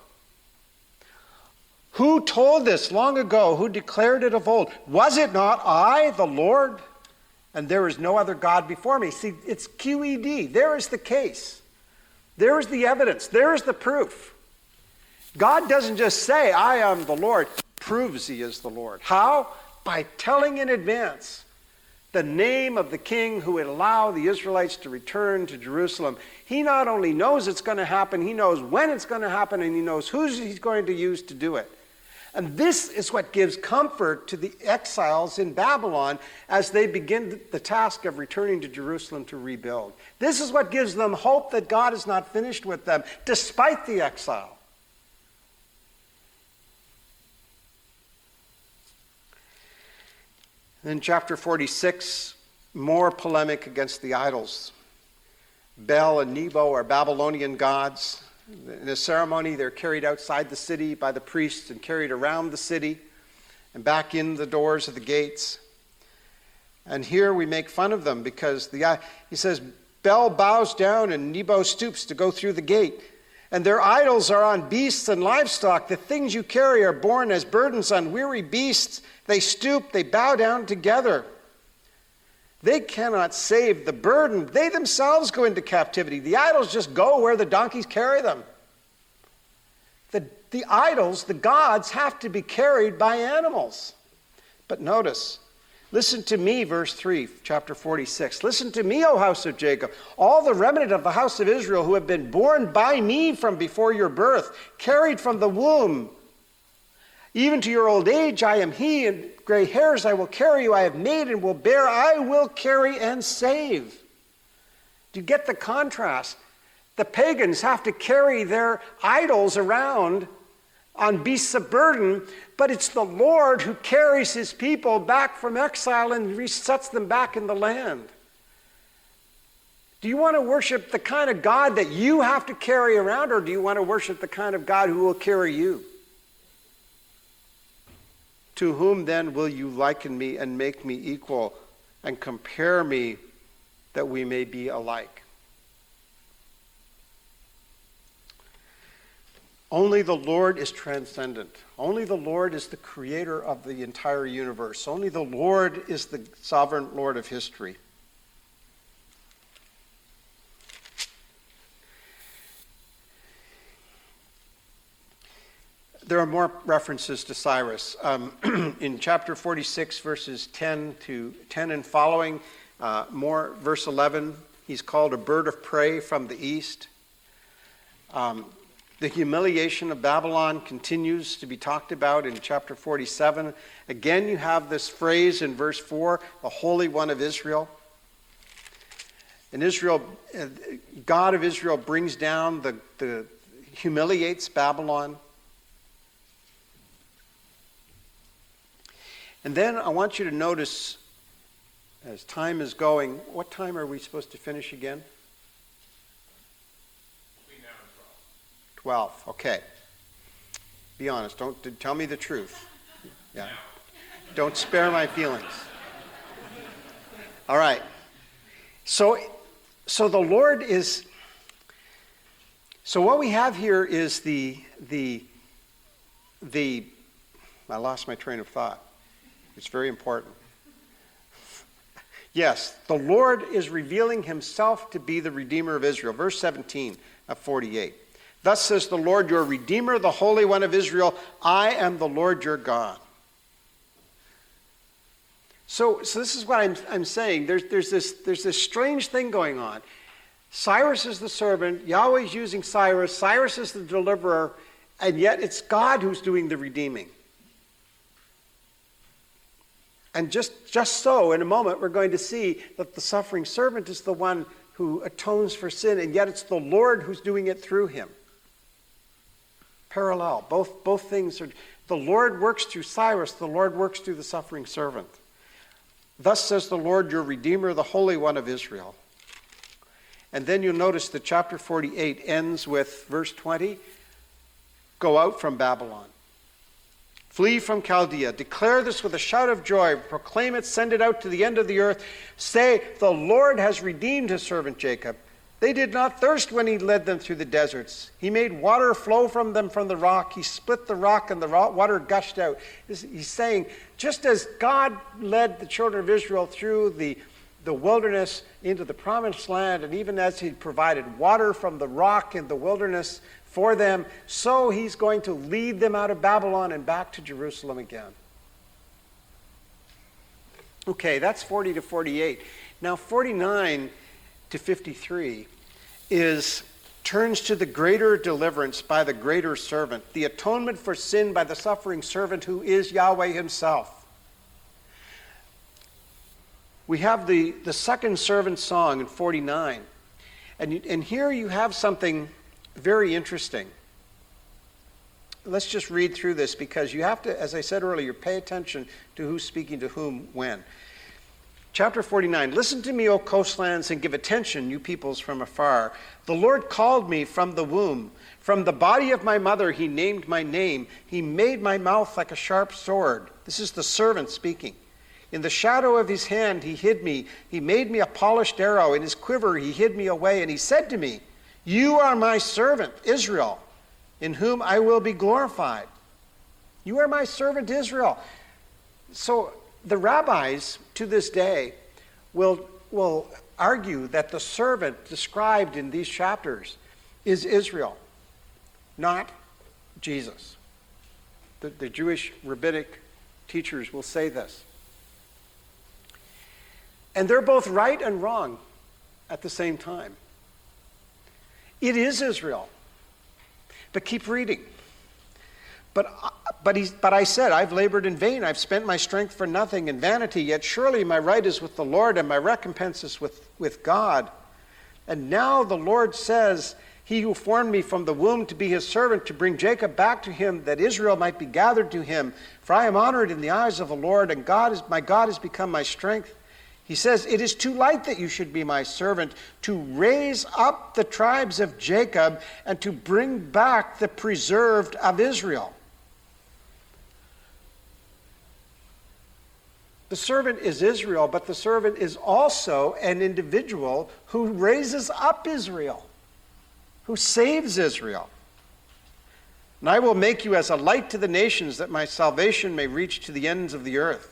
Who told this long ago? Who declared it of old? Was it not I, the Lord? And there is no other God before me. See, it's Q E D. There is the case. There is the evidence. There is the proof. God doesn't just say, I am the Lord. He proves he is the Lord. How? By telling in advance the name of the king who would allow the Israelites to return to Jerusalem. He not only knows it's going to happen, he knows when it's going to happen, and he knows who he's going to use to do it. And this is what gives comfort to the exiles in Babylon as they begin the task of returning to Jerusalem to rebuild. This is what gives them hope that God is not finished with them, despite the exile. In chapter forty-six, more polemic against the idols. Bel and Nebo are Babylonian gods. In a ceremony, they're carried outside the city by the priests and carried around the city and back in the doors of the gates. And here we make fun of them because the he says, Bel bows down and Nebo stoops to go through the gate. And their idols are on beasts and livestock. The things you carry are borne as burdens on weary beasts. They stoop, they bow down together. They cannot save the burden. They themselves go into captivity. The idols just go where the donkeys carry them. The, the idols, the gods, have to be carried by animals. But notice, listen to me, verse three, chapter forty-six. Listen to me, O house of Jacob, all the remnant of the house of Israel who have been born by me from before your birth, carried from the womb. Even to your old age I am he, and gray hairs I will carry you. I have made and will bear. I will carry and save. Do you get the contrast? The pagans have to carry their idols around on beasts of burden, but it's the Lord who carries his people back from exile and resets them back in the land. Do you want to worship the kind of God that you have to carry around, or do you want to worship the kind of God who will carry you? To whom then will you liken me and make me equal and compare me that we may be alike? Only the Lord is transcendent. Only the Lord is the creator of the entire universe. Only the Lord is the sovereign Lord of history. There are more references to Cyrus. Um, in chapter forty-six, verses ten to ten and following, uh, more verse eleven, he's called a bird of prey from the east. Um, the humiliation of Babylon continues to be talked about in chapter forty-seven. Again, you have this phrase in verse four, the Holy One of Israel. And Israel, uh, God of Israel brings down, the, the humiliates Babylon. And then I want you to notice, as time is going, what time are we supposed to finish again? Between now and twelve. twelve, okay. Be honest, don't tell me the truth. Yeah. Don't spare my feelings. All right. So, so the Lord is, so what we have here is the, the, the, I lost my train of thought. It's very important. Yes, the Lord is revealing himself to be the Redeemer of Israel. Verse seventeen of forty-eight. Thus says the Lord, your Redeemer, the Holy One of Israel, I am the Lord your God. So, so this is what I'm, I'm saying. There's, there's, this, there's this strange thing going on. Cyrus is the servant. Yahweh's using Cyrus. Cyrus is the deliverer. And yet it's God who's doing the redeeming. And just, just so, in a moment, we're going to see that the suffering servant is the one who atones for sin, and yet it's the Lord who's doing it through him. Parallel. Both, both things are... The Lord works through Cyrus. The Lord works through the suffering servant. Thus says the Lord, your Redeemer, the Holy One of Israel. And then you'll notice that chapter forty-eight ends with verse twenty. Go out from Babylon. Flee from Chaldea. Declare this with a shout of joy. Proclaim it. Send it out to the end of the earth. Say, the Lord has redeemed his servant Jacob. They did not thirst when he led them through the deserts. He made water flow from them from the rock. He split the rock and the water gushed out. He's saying, just as God led the children of Israel through the, the wilderness into the promised land, and even as he provided water from the rock in the wilderness for them, so he's going to lead them out of Babylon and back to Jerusalem again. Okay, that's forty to forty-eight. Now forty-nine to fifty-three is turns to the greater deliverance by the greater servant, the atonement for sin by the suffering servant who is Yahweh himself. We have the, the second servant song in forty-nine. And, and here you have something very interesting. Let's just read through this because you have to, as I said earlier, pay attention to who's speaking to whom when. Chapter forty-nine, listen to me, O coastlands, and give attention, you peoples from afar. The Lord called me from the womb. From the body of my mother he named my name. He made my mouth like a sharp sword. This is the servant speaking. In the shadow of his hand he hid me. He made me a polished arrow. In his quiver he hid me away. And he said to me, you are my servant, Israel, in whom I will be glorified. You are my servant, Israel. So the rabbis to this day will, will argue that the servant described in these chapters is Israel, not Jesus. The, the Jewish rabbinic teachers will say this. And they're both right and wrong at the same time. It is Israel. But keep reading. But, but, he's, but I said, I've labored in vain. I've spent my strength for nothing in vanity. Yet surely my right is with the Lord and my recompense is with, with God. And now the Lord says, he who formed me from the womb to be his servant, to bring Jacob back to him, that Israel might be gathered to him. For I am honored in the eyes of the Lord, and God is, my God has become my strength. He says, it is too light that you should be my servant, to raise up the tribes of Jacob and to bring back the preserved of Israel. The servant is Israel, but the servant is also an individual who raises up Israel, who saves Israel. And I will make you as a light to the nations, that my salvation may reach to the ends of the earth.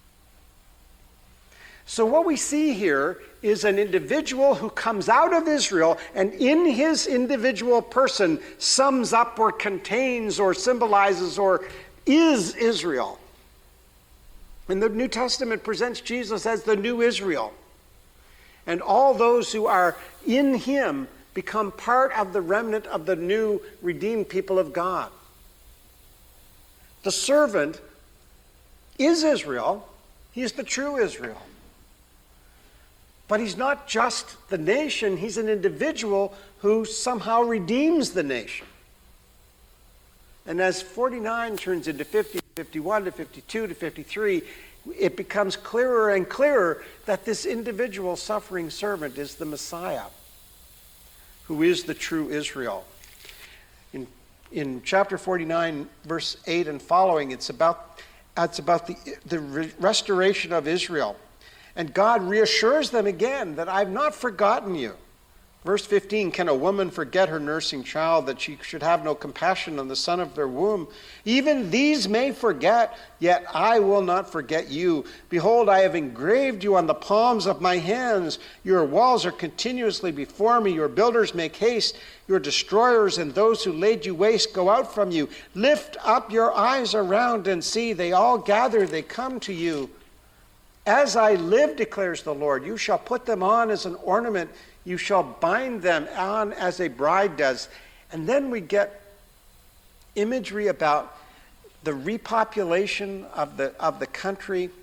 So what we see here is an individual who comes out of Israel and in his individual person sums up or contains or symbolizes or is Israel. And the New Testament presents Jesus as the new Israel. And all those who are in him become part of the remnant of the new redeemed people of God. The servant is Israel. He is the true Israel. But he's not just the nation, he's an individual who somehow redeems the nation. And as forty-nine turns into fifty, fifty-one to fifty-two to fifty-three, it becomes clearer and clearer that this individual suffering servant is the Messiah, who is the true Israel. In, in chapter forty-nine, verse eight and following, it's about, it's about the, the re- restoration of Israel. And God reassures them again that I've not forgotten you. Verse fifteen, can a woman forget her nursing child, that she should have no compassion on the son of their womb? Even these may forget, yet I will not forget you. Behold, I have engraved you on the palms of my hands. Your walls are continuously before me. Your builders make haste. Your destroyers and those who laid you waste go out from you. Lift up your eyes around and see. They all gather. They come to you. As I live, declares the Lord, you shall put them on as an ornament. You shall bind them on as a bride does. And then we get imagery about the repopulation of the of the country,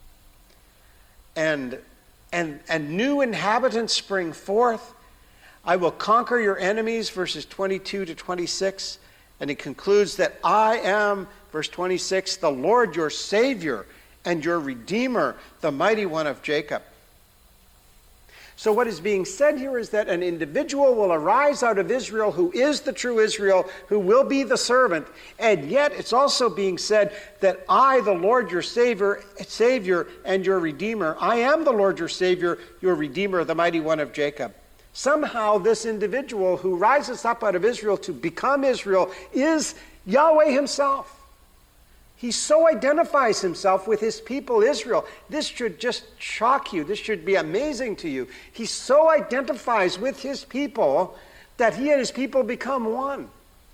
and and and new inhabitants spring forth. I will conquer your enemies, verses twenty-two to twenty-six. And he concludes that I am, verse twenty-six, the Lord your Savior and your Redeemer, the mighty one of Jacob. So what is being said here is that an individual will arise out of Israel who is the true Israel, who will be the servant. And yet it's also being said that I, the Lord your Savior, Savior and your Redeemer, I am the Lord your Savior, your Redeemer, the mighty one of Jacob. Somehow this individual who rises up out of Israel to become Israel is Yahweh himself. He so identifies himself with his people Israel. This should just shock you. This should be amazing to you. He so identifies with his people that he and his people become one.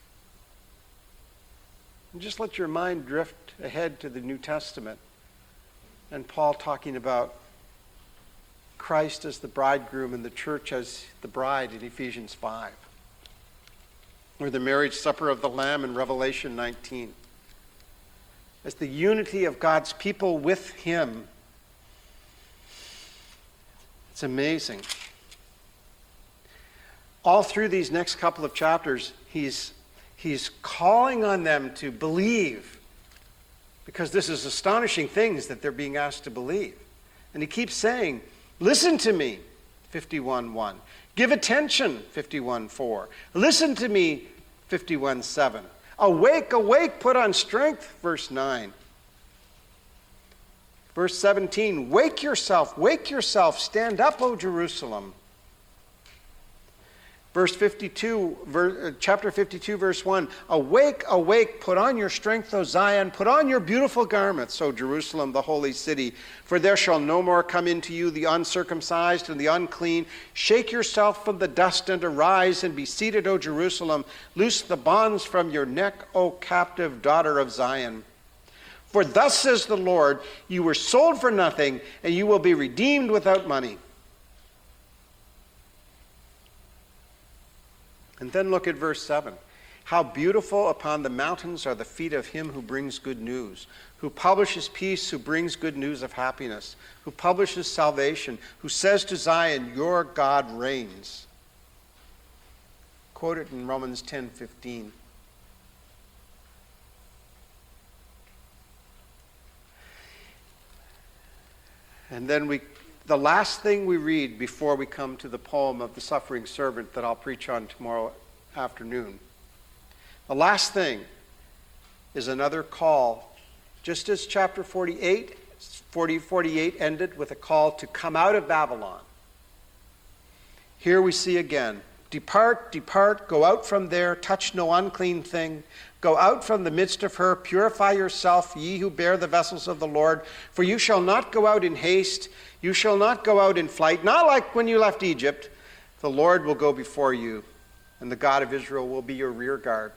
And just let your mind drift ahead to the New Testament and Paul talking about Christ as the bridegroom and the church as the bride in Ephesians five. Or the marriage supper of the Lamb in Revelation nineteen. As the unity of God's people with him. It's amazing. All through these next couple of chapters, he's, he's calling on them to believe, because this is astonishing things that they're being asked to believe. And he keeps saying, listen to me, fifty-one one. Give attention, fifty-one four. Listen to me, fifty-one seven. Awake, awake, put on strength, verse nine. Verse seventeen, wake yourself, wake yourself, stand up, O Jerusalem. Verse fifty-two, ver, chapter fifty-two, verse one, awake, awake, put on your strength, O Zion, put on your beautiful garments, O Jerusalem, the holy city. For there shall no more come into you the uncircumcised and the unclean. Shake yourself from the dust and arise and be seated, O Jerusalem. Loose the bonds from your neck, O captive daughter of Zion. For thus says the Lord, you were sold for nothing, and you will be redeemed without money. And then look at verse seven. How beautiful upon the mountains are the feet of him who brings good news, who publishes peace, who brings good news of happiness, who publishes salvation, who says to Zion, your God reigns. Quote it in Romans ten fifteen. And then we The last thing we read before we come to the poem of the suffering servant that I'll preach on tomorrow afternoon. The last thing is another call. Just as chapter forty-eight, forty, forty-eight ended with a call to come out of Babylon. Here we see again, depart, depart, go out from there, touch no unclean thing. Go out from the midst of her, purify yourself, ye who bear the vessels of the Lord. For you shall not go out in haste, you shall not go out in flight, not like when you left Egypt. The Lord will go before you, and the God of Israel will be your rear guard.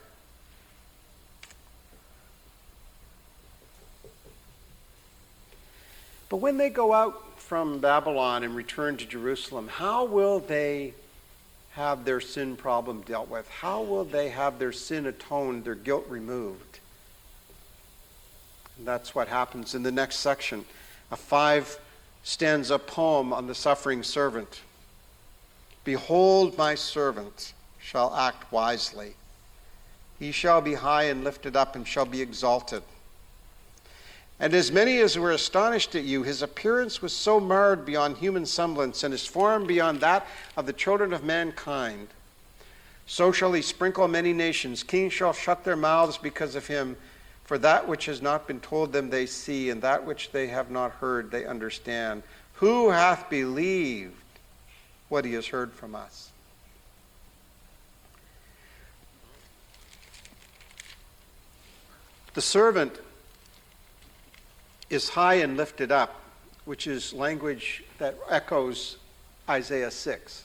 But when they go out from Babylon and return to Jerusalem, how will they have their sin problem dealt with? How will they have their sin atoned, their guilt removed? And that's what happens in the next section. A five stands a poem on the suffering servant. Behold, my servant shall act wisely. He shall be high and lifted up and shall be exalted. And as many as were astonished at you, his appearance was so marred beyond human semblance, and his form beyond that of the children of mankind. So shall he sprinkle many nations. Kings shall shut their mouths because of him. For that which has not been told them they see, and that which they have not heard they understand. Who hath believed what he has heard from us? The servant is high and lifted up, which is language that echoes Isaiah six.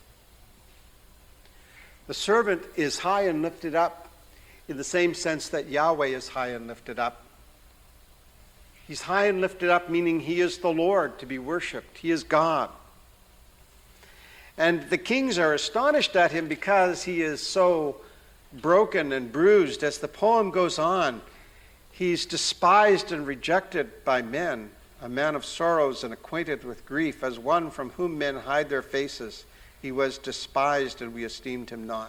The servant is high and lifted up in the same sense that Yahweh is high and lifted up. He's high and lifted up, meaning he is the Lord to be worshipped. He is God. And the kings are astonished at him because he is so broken and bruised. As the poem goes on, he's despised and rejected by men, a man of sorrows and acquainted with grief, as one from whom men hide their faces. He was despised, and we esteemed him not.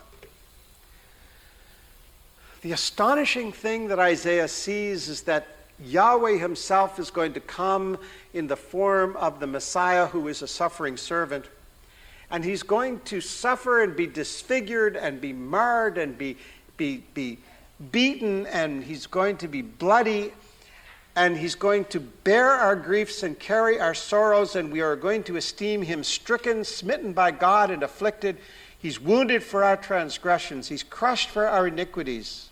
The astonishing thing that Isaiah sees is that Yahweh himself is going to come in the form of the Messiah, who is a suffering servant. And he's going to suffer and be disfigured and be marred and be, be, be beaten, and he's going to be bloody, and he's going to bear our griefs and carry our sorrows, and we are going to esteem him stricken, smitten by God, and afflicted. He's wounded for our transgressions. He's crushed for our iniquities.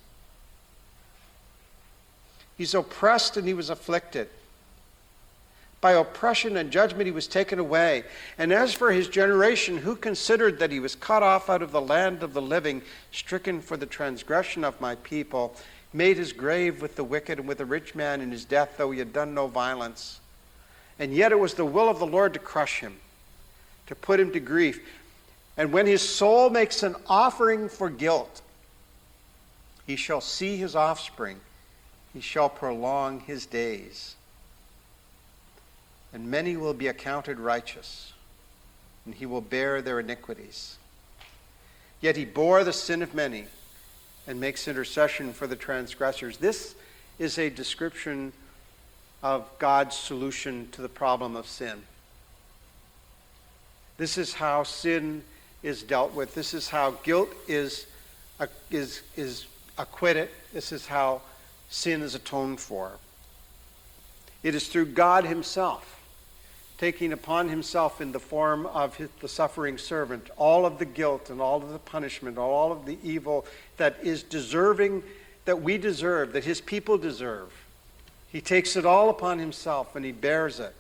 He's oppressed and he was afflicted. By oppression and judgment he was taken away. And as for his generation, who considered that he was cut off out of the land of the living, stricken for the transgression of my people, made his grave with the wicked and with the rich man in his death, though he had done no violence. And yet it was the will of the Lord to crush him, to put him to grief. And when his soul makes an offering for guilt, he shall see his offspring. He shall prolong his days. And many will be accounted righteous, and he will bear their iniquities. Yet he bore the sin of many and makes intercession for the transgressors. This is a description of God's solution to the problem of sin. This is how sin is dealt with. This is how guilt is, uh, is, is acquitted. This is how sin is atoned for. It is through God himself taking upon himself in the form of his, the suffering servant, all of the guilt and all of the punishment, all of the evil that is deserving, that we deserve, that his people deserve. He takes it all upon himself and he bears it.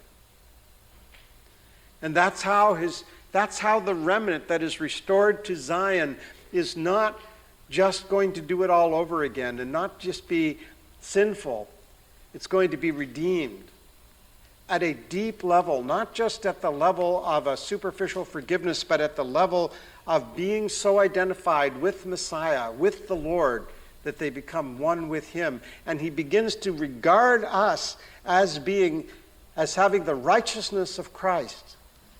And that's how his, that's how the remnant that is restored to Zion is not just going to do it all over again and not just be sinful. It's going to be redeemed at a deep level, not just at the level of a superficial forgiveness, but at the level of being so identified with Messiah, with the Lord, that they become one with him. And he begins to regard us as being, as having the righteousness of Christ.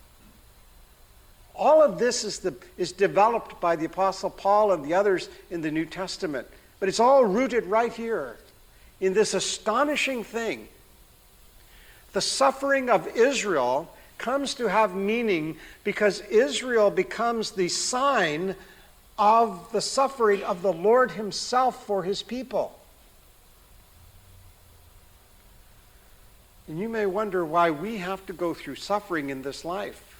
All of this is, the, is developed by the Apostle Paul and the others in the New Testament. But it's all rooted right here in this astonishing thing. The suffering of Israel comes to have meaning because Israel becomes the sign of the suffering of the Lord himself for his people. And you may wonder why we have to go through suffering in this life.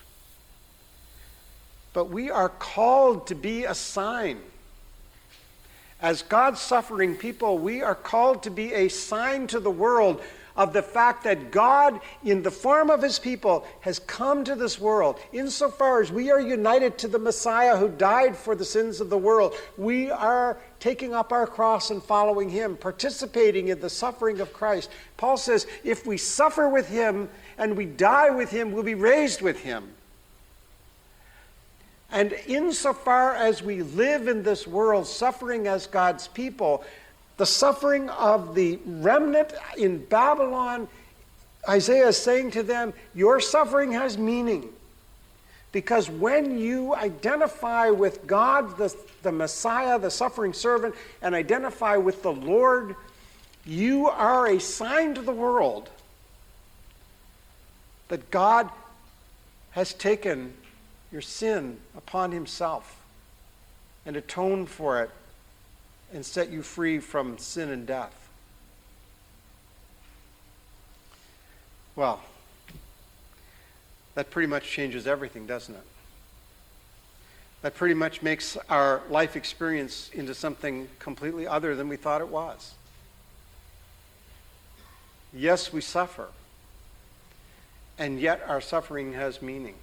But we are called to be a sign. As God's suffering people, we are called to be a sign to the world of the fact that God, in the form of his people, has come to this world. Insofar as we are united to the Messiah who died for the sins of the world, we are taking up our cross and following him, participating in the suffering of Christ. Paul says, if we suffer with him and we die with him, we'll be raised with him. And insofar as we live in this world suffering as God's people, the suffering of the remnant in Babylon Isaiah is saying to them, your suffering has meaning. Because when you identify with God, the, the Messiah, the suffering servant, and identify with the Lord, you are a sign to the world that God has taken your sin upon himself and atoned for it and set you free from sin and death. Well, that pretty much changes everything, doesn't it? That pretty much makes our life experience into something completely other than we thought it was. Yes, we suffer, and yet our suffering has meaning.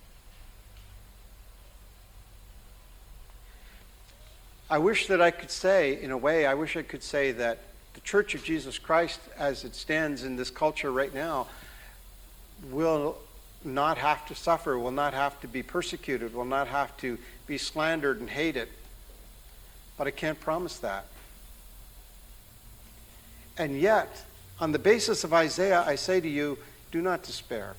I wish that I could say, in a way, I wish I could say that the Church of Jesus Christ, as it stands in this culture right now, will not have to suffer, will not have to be persecuted, will not have to be slandered and hated. But I can't promise that. And yet, on the basis of Isaiah, I say to you, do not despair.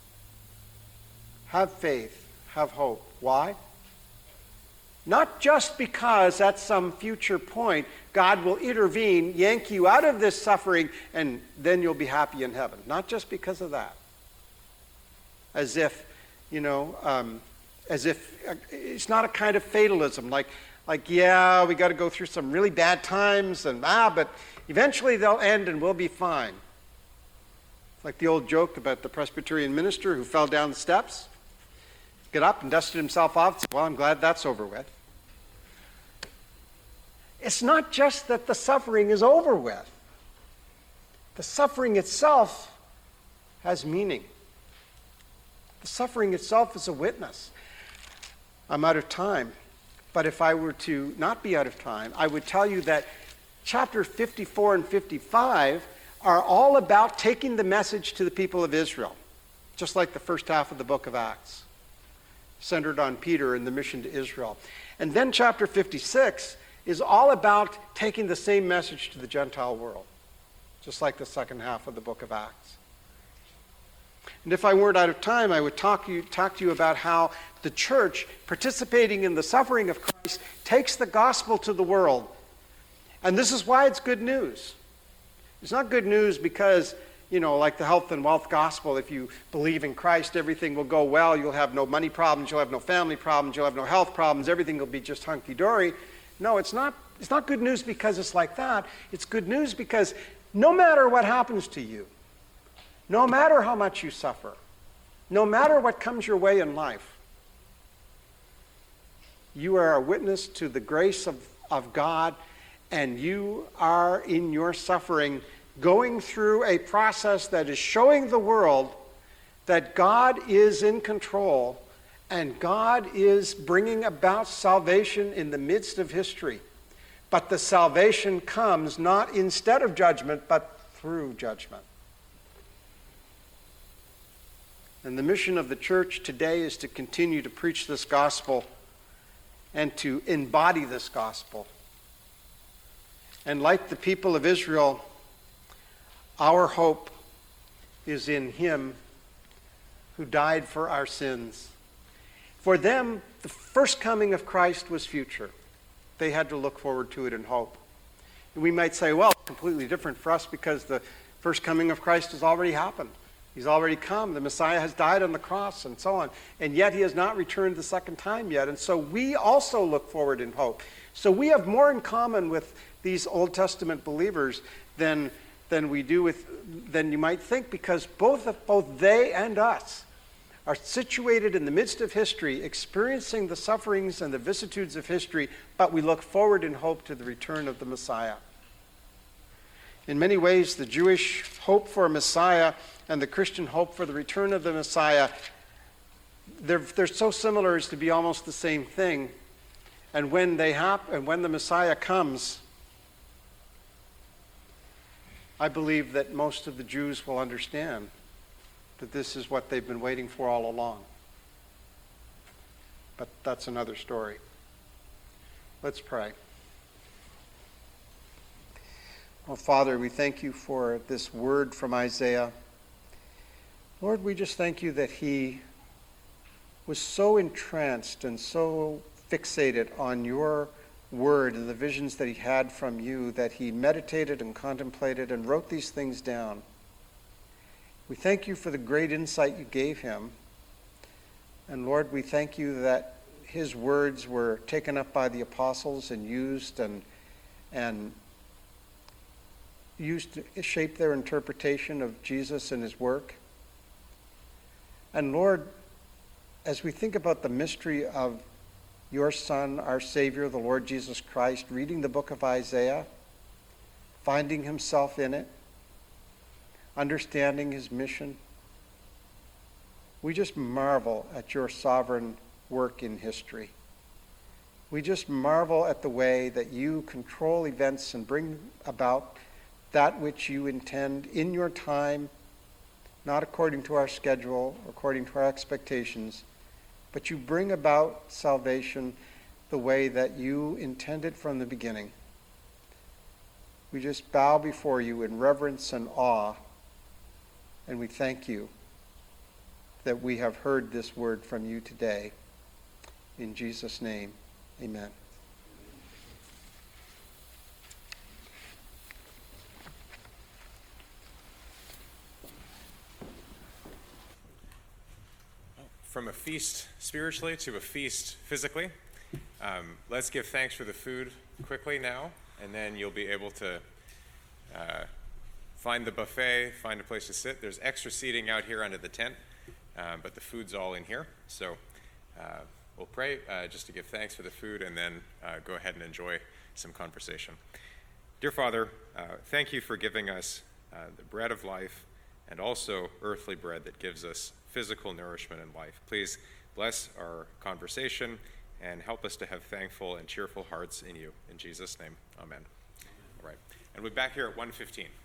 Have faith, have hope. Why? Not just because at some future point God will intervene, yank you out of this suffering, and then you'll be happy in heaven. Not just because of that. As if, you know, um, as if uh, it's not a kind of fatalism, like, like yeah, we got to go through some really bad times, and ah, but eventually they'll end and we'll be fine. Like the old joke about the Presbyterian minister who fell down the steps, got up and dusted himself off, said, well, I'm glad that's over with. It's not just that the suffering is over with. The suffering itself has meaning. The suffering itself is a witness. I'm out of time, but if I were to not be out of time, I would tell you that chapter fifty-four and fifty-five are all about taking the message to the people of Israel, just like the first half of the book of Acts, centered on Peter and the mission to Israel. And then chapter fifty-six is all about taking the same message to the Gentile world, just like the second half of the book of Acts. And if I weren't out of time, I would talk, you, talk to you about how the church, participating in the suffering of Christ, takes the gospel to the world. And this is why it's good news. It's not good news because, you know, like the health and wealth gospel, if you believe in Christ, everything will go well. You'll have no money problems. You'll have no family problems. You'll have no health problems. Everything will be just hunky-dory. No, it's not, it's not good news because it's like that. It's good news because no matter what happens to you, no matter how much you suffer, no matter what comes your way in life, you are a witness to the grace of, of God, and you are in your suffering going through a process that is showing the world that God is in control and God is bringing about salvation in the midst of history. But the salvation comes not instead of judgment, but through judgment. And the mission of the church today is to continue to preach this gospel and to embody this gospel. And like the people of Israel, our hope is in him who died for our sins. For them, the first coming of Christ was future. They had to look forward to it in hope. And we might say, well, it's completely different for us because the first coming of Christ has already happened. He's already come. The Messiah has died on the cross and so on. And yet he has not returned the second time yet. And so we also look forward in hope. So we have more in common with these Old Testament believers than, than we do with, than you might think, because both, of, both they and us are situated in the midst of history, experiencing the sufferings and the vicissitudes of history, but we look forward in hope to the return of the Messiah. In many ways, the Jewish hope for a Messiah and the Christian hope for the return of the Messiah, they're, they're so similar as to be almost the same thing. And when they hap- and when the Messiah comes, I believe that most of the Jews will understand that this is what they've been waiting for all along. But that's another story. Let's pray. Oh, Father, we thank you for this word from Isaiah. Lord, we just thank you that he was so entranced and so fixated on your word and the visions that he had from you that he meditated and contemplated and wrote these things down. We thank you for the great insight you gave him. And Lord, we thank you that his words were taken up by the apostles and used and and used to shape their interpretation of Jesus and his work. And Lord, as we think about the mystery of your Son, our Savior, the Lord Jesus Christ, reading the book of Isaiah, finding himself in it, understanding his mission, we just marvel at your sovereign work in history. We just marvel at the way that you control events and bring about that which you intend in your time, not according to our schedule, according to our expectations, but you bring about salvation the way that you intended from the beginning. We just bow before you in reverence and awe, and we thank you that we have heard this word from you today. In Jesus' name, amen. From a feast spiritually to a feast physically, um, let's give thanks for the food quickly now, and then you'll be able to uh, find the buffet, find a place to sit. There's extra seating out here under the tent, um, but the food's all in here. So uh, we'll pray uh, just to give thanks for the food, and then uh, go ahead and enjoy some conversation. Dear Father, uh, thank you for giving us uh, the bread of life and also earthly bread that gives us physical nourishment and life. Please bless our conversation and help us to have thankful and cheerful hearts in you. In Jesus' name, amen. All right. And we're back here at one fifteen.